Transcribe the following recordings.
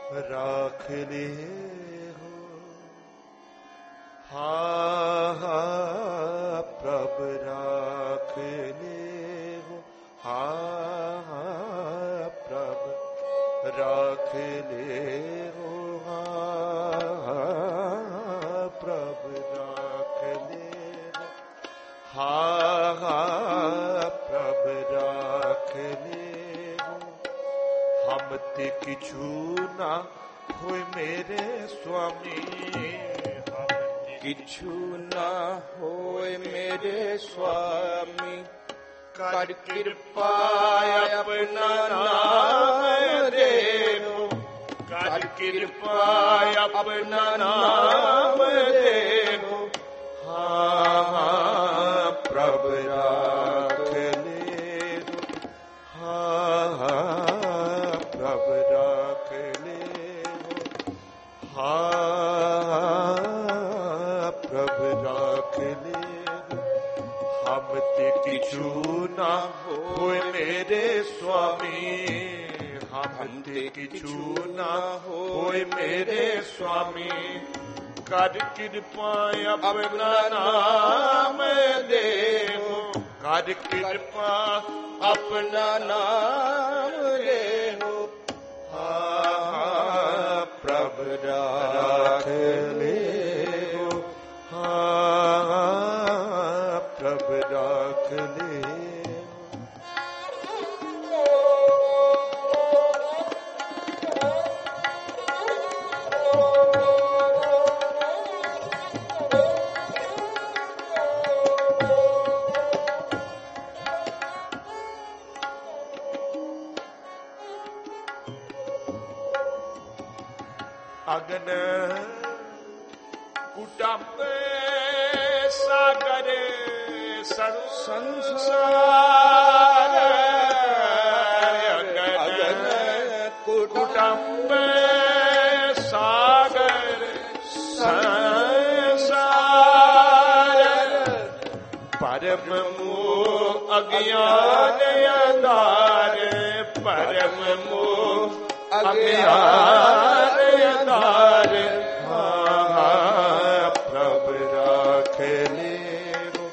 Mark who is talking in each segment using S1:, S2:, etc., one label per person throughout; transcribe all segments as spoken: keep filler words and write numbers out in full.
S1: राख ले हो। हा हा प्रभ राख ले हो। हा हा प्रभ राख ले हो। हा हा प्रभ राख ले हो। हा हा प्रभ राख ले हो। हम ते किछु ना होय मेरे स्वामी। हम ते
S2: किछु ना होय मेरे स्वामी। कर कृपा अपना नाम देहो। कर कृपा अपना नाम देहो।
S1: हाँ हाँ प्रभ राख ले हो। हाँ हाँ प्रभ राख ले हो। हाँ प्रभ राख ले हो। हम ते किछु ना होय मेरे स्वामी। हम ते किछु ना होय मेरे स्वामी। कर कृपा अपना नाम देहो। कर कृपा
S2: अपना नाम देहो।
S1: हाँ प्रभ राख ले हो। हाँ प्रभ राख ले हो। अगन कुटुंब सागर संसार। अगन कुटुंब सागर संसार। परम मोह अज्ञान अंधार। परम मोह अज्ञान अंधार। हाँ प्रभ राख ले हो।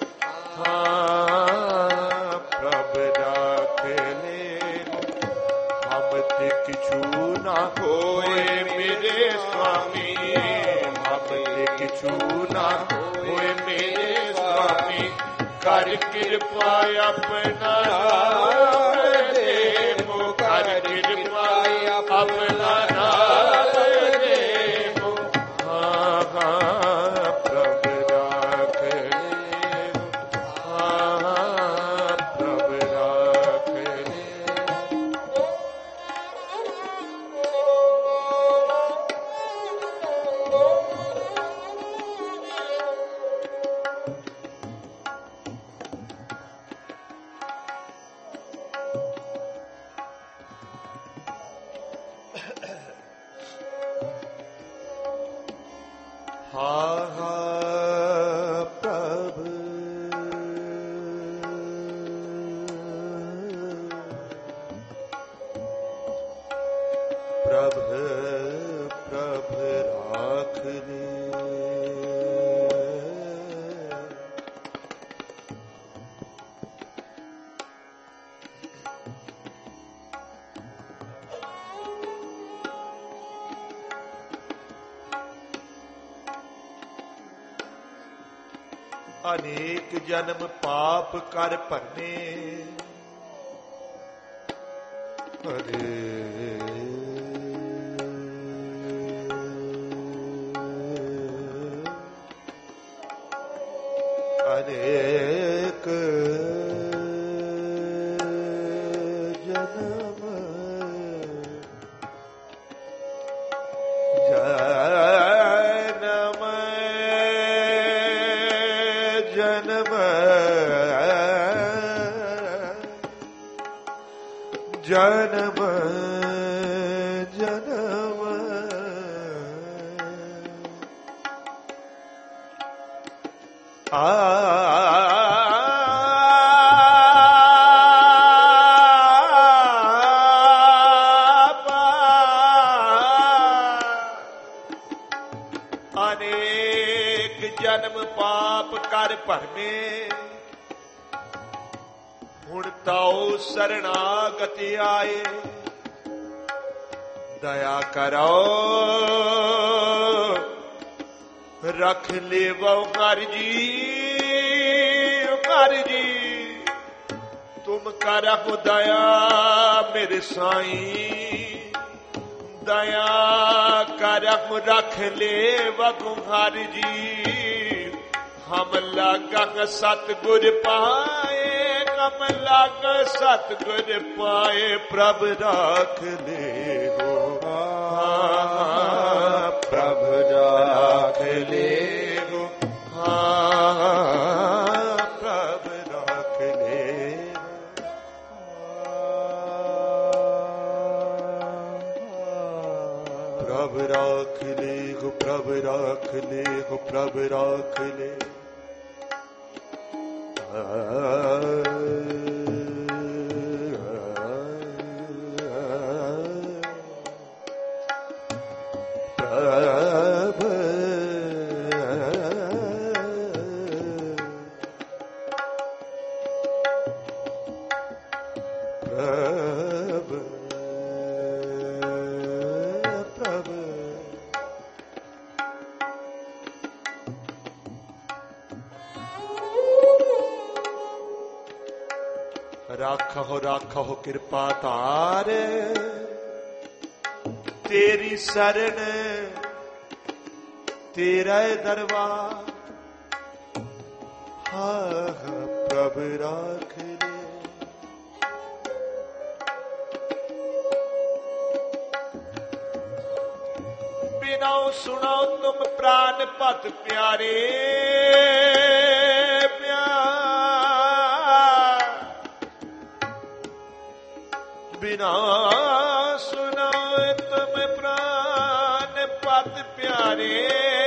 S1: हाँ प्रभ राख ले हो। हम ते किछु ना होय मेरे स्वामी। हम ते किछु ना होय मेरे स्वामी। कर कृपा अपना नाम देहो। कर कृपा अपना नाम देहो। हाँ हाँ प्रभ राख ले हो। हाँ प्रभ राख ले हो। हाँ हाँ प्रभ प्रभ प्रभ राख ले। अनेक जन्म पाप कर भरने। हरे अनेक जन्म जन्म जन्म जन्म जन्म आ ਕਰ ਭਰਮੇ। ਹੁਣ ਤਾਉ ਸਰਣਾਗਤ ਆਏ, ਦਇਆ ਕਰੋ ਰਖ ਲੇਵੋ ਹਰ ਜੀ। ਹਰ ਜੀ ਤੁਮ ਕਰਹੁ ਦਇਆ ਮੇਰੇ ਸਾਈਂ, ਦਇਆ ਕਰਹੁ ਰਖ ਲੇਵੋ ਹਰ ਜੀ। ਹਮ ਲਾਗਾਂ ਸਤਿਗੁਰ ਪਾਏ, ਹਮ ਲਾਗਾਂ ਸਤਿਗੁਰ ਪਾਏ। ਪ੍ਰਭ ਰਾਖ ਲੇਵੋ,
S2: ਪ੍ਰਭ ਰਾਖ ਲੇਵੋ,
S1: ਪ੍ਰਭ ਰਾਖ ਲੇਵੋ। ਪ੍ਰਭ ਰਾਖ ਲੇਵੋ, ਪ੍ਰਭ ਰਾਖ ਲੇਵੋ, ਪ੍ਰਭ ਰਾਖ ਲੇਵੋ। ਰਾਖੋ ਰਾਖੋ ਕਿਰਪਾ ਧਾਰ, ਤੇਰੀ ਸਰਣ ਤੇਰਾ ਦਰਬਾਰ। ਹਾਂ ਪ੍ਰਭ ਰਾਖ ਲੈ, ਬਿਨੋ ਸੁਣੋ ਤੁਮ ਪ੍ਰਾਨ ਪਤ ਪਿਆਰੇ। ਬਿਨਾ ਸੁਨੋ ਤੁਮ ਪ੍ਰਾਨ ਪਤ ਪਿਆਰੇ।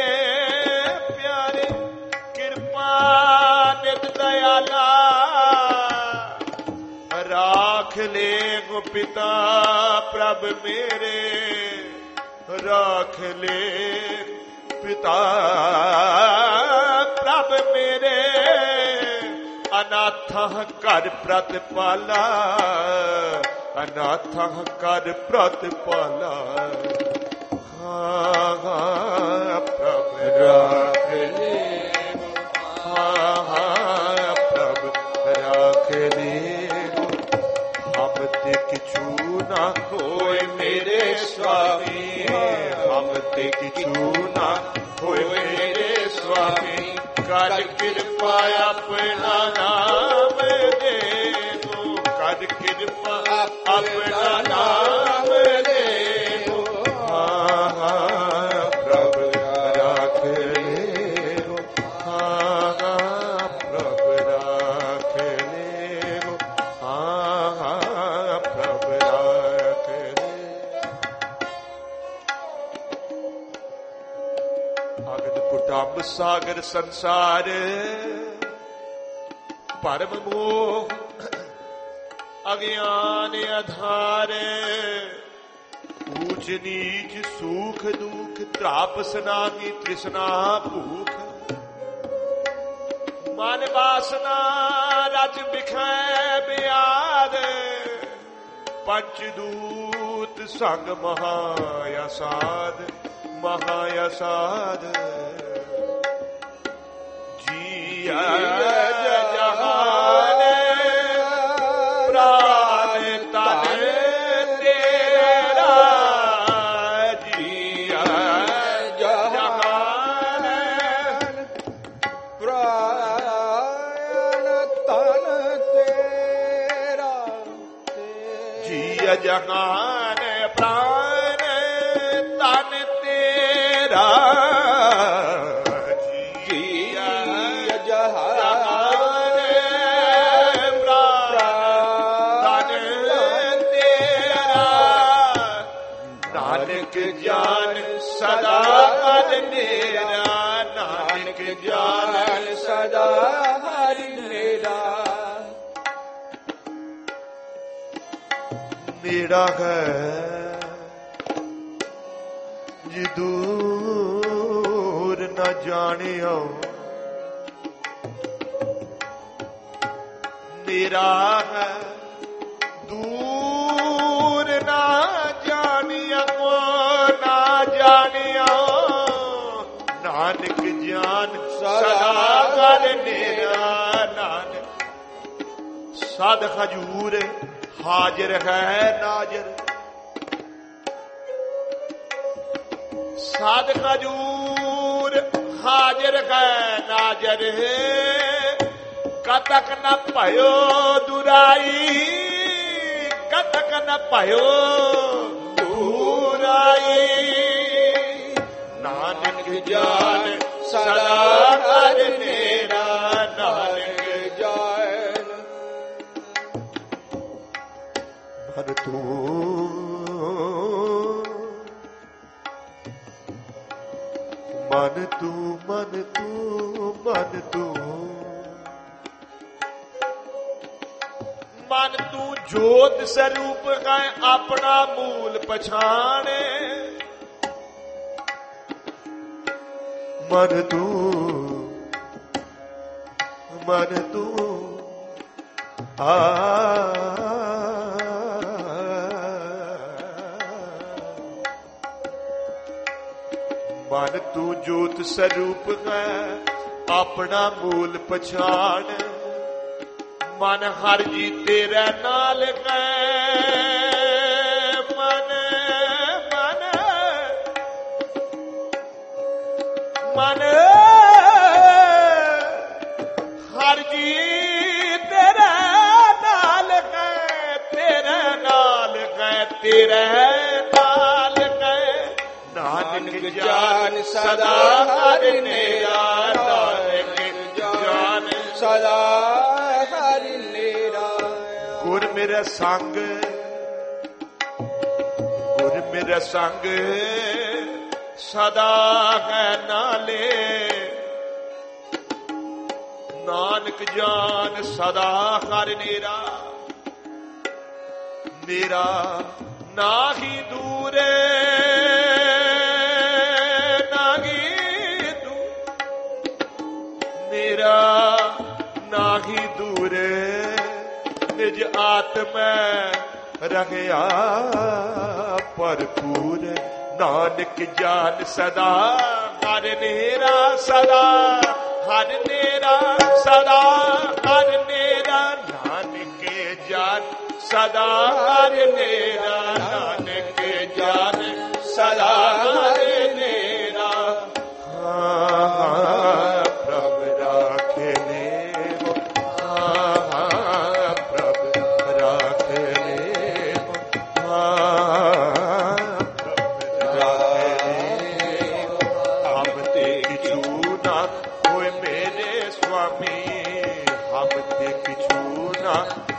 S1: ਪਿਆਰੇ ਕਿਰਪਾ ਨਿਤ ਦਇਆਲਾ, ਰਾਖ ਲੈ ਗੋ ਪਿਤਾ ਪ੍ਰਭ ਮੇਰੇ। ਰਾਖ ਲੈ ਪਿਤਾ ਪ੍ਰਭ ਮੇਰੇ। ਅਨਾਥਾਂ ਘਰ ਪ੍ਰਤਪਾਲਾ, ਅਨਾਥਾਂ ਕਰ ਪ੍ਰਤਪਾਲਾ। ਹਾਂ ਹਾਂ ਪ੍ਰਭ ਰਾਖ ਲੇਵੋ, ਹਾਂ ਹਾਂ ਪ੍ਰਭ ਰਾਖ ਲੇਵੋ। ਹਮ ਤੇ ਕਿਛੂ ਨਾ ਹੋਏ ਮੇਰੇ ਸੁਆਮੀ, ਹਮ ਤੇ ਕਿਛੂ ਨਾ ਹੋਏ ਮੇਰੇ ਸੁਆਮੀ। ਕਰ ਕਿਰਪਾ ਆਪਣਾ ਨਾਮ ਦੇ ਦੋ, ਕਰ ਕਿਰਪਾ ਆਪਣਾ ਨਾਮ ਲੇਵੋ। ਹਾਂ ਹਾਂ ਪ੍ਰਭ ਰਾਖ ਲੇਵੋ, ਹਾਂ ਹਾਂ ਪ੍ਰਭ ਰਾਖ ਲੇਵੋ, ਹਾਂ ਹਾਂ ਪ੍ਰਭ ਰਾਖ ਲੇਵੋ। ਅਗਨ ਕੁਟੰਬ ਸਾਗਰ ਸੰਸਾਰ, ਭਰਮ ਮੋਹ ਅਗਿਆਨ ਆਧਾਰ। ਊਚ ਨੀਚ ਸੁਖ ਦੁਖ, ਤ੍ਰਾਪਸ ਨਾਗੀ ਤ੍ਰਿਸ਼ਨਾ ਭੂਖ। ਮਨ ਵਾਸਨਾ ਰਜ ਬਿਖੈ ਬਿਆਦ, ਪੰਚ ਦੂਤ ਸੰਗ ਮਹਾਯਸਾਦ। ਮਹਾਯਸਾਦ ਜੀਆ ਜਹਾਨ ਪ੍ਰਾਨ ਤਨ ਤੇਰਾ। ਜੀਆ ਜਹਾਨ
S2: ਪ੍ਰਾਨ ਤਨ ਤੇਰਾ।
S1: ਜੀਆ ਜਹਾਨ ਪ੍ਰਾਨ ਤਨ ਤੇਰਾ। ਸਦਾ ਹਰਿ ਮੇਰਾ, ਨਾਨਕ ਜਾਨ
S2: ਸਦਾ ਹਰਿ ਮੇਰਾ।
S1: ਮੇਰਾ ਹੈ ਜੀ ਦੂਰ ਨਾ ਜਾਣਿਓ, ਤੇਰਾ ਹੈ, ਦੂਰ ਨਾ ਜਾਣਿਆ ਕੋ ਨਾ ਜਾਣਿਆ, ਨਾਨਕ ਜਾਨ ਸਦਾ ਕਰ ਨੇਰਾ। ਨਾਨਕ ਸਦ ਹਜੂਰ ਹਾਜ਼ਰ ਹੈ ਨਾਜ਼ਰ, ਸਦ ਹਜੂਰ ਹਾਜ਼ਰ ਹੈ ਨਾਜ਼ਰ, ਕਤਕ ਨ ਭਇਓ ਦੁਰਾਈ, ਕਤਕ ਨ ਭਇਓ ਦੁਰਾਈ, ਨਾਨਕ ਜਾਨ ਸਦਾ ਕਰ ਨੇਰਾ। ਨਾਨਕ ਜਾਨ ਮਨ ਤੂੰ, ਮਨ ਤੂੰ, ਮਨ ਤੂੰ, ਮਨ ਤੂੰ, ਮਨ ਤੂੰ ਜੋਤ ਸਰੂਪ ਹੈ, ਆਪਣਾ ਮੂਲ ਪਛਾਣੇ। ਮਨ ਤੂੰ, ਮਨ ਤੂੰ ਆ ਮਨ ਤੂੰ ਜੋਤ ਸਰੂਪ ਹੈ, ਆਪਣਾ ਮੂਲ ਪਛਾਣ। ਮਨ ਹਰ ਜੀ ਤੇਰੇ ਨਾਲ ਹੈ, ਮਨ ਮਨ ਮਨ ਹਰ ਜੀ ਤੇਰੇ ਨਾਲ ਹੈ, ਤੇਰੇ ਨਾਲ ਹੈ, ਤੇਰੇ ਨਾਲ ਹੈ। ਨਾਨਕ ਜਾਨ ਸਦਾ ਹਰਿ ਨੇਰਾ, ਨਾਨਕ ਜਾਨ ਸਦਾ ਹਰਿ ਨੇਰਾ। ਗੁਰ ਮੇਰਾ ਸੰਗ, ਗੁਰ ਮੇਰਾ ਸੰਗ ਸਦਾ ਹੈ ਨਾਲੇ, ਨਾਨਕ ਜਾਨ ਸਦਾ ਹਰਿ ਨੇਰਾ। ਨੇਰਾ ਨਾਹੀ ਦੂਰੇ, ਮੇਰਾ ਨਾਹੀ ਦੂਰੇ, ਨਿਜ ਆਤਮੈ ਰਹਿਆ ਭਰਪੂਰ। ਨਾਨਕ ਜਾਨ ਸਦਾ ਹਰਿ ਨੇਰਾ, ਸਦਾ ਹਰਿ ਨੇਰਾ, ਸਦਾ ਹਰਿ ਨੇਰਾ। ਨਾਨਕ ਜਾਨ ਸਦਾ ਹਰਿ ਨੇਰਾ, ਨਾਨਕ ਜਾਨ ਸਦਾ ਹਰਿ ਨੇਰਾ। ਹਾਂ ਪ੍ਰਭ ਰਾਖੇ ਨੇਮ, ਹਾਂ ਪ੍ਰਭ ਰਾਖੇ ਨੇਮ, ਹਾਂ ਪ੍ਰਭ ਰਾਖੇ ਨੇਮ। ਹਮ ਤੇ ਕਿਛੂ ਨਾ ਹੋਏ ਮੇਰੇ ਸੁਆਮੀ, ਹਮ ਤੇ ਕਿਛੂ ਨਾ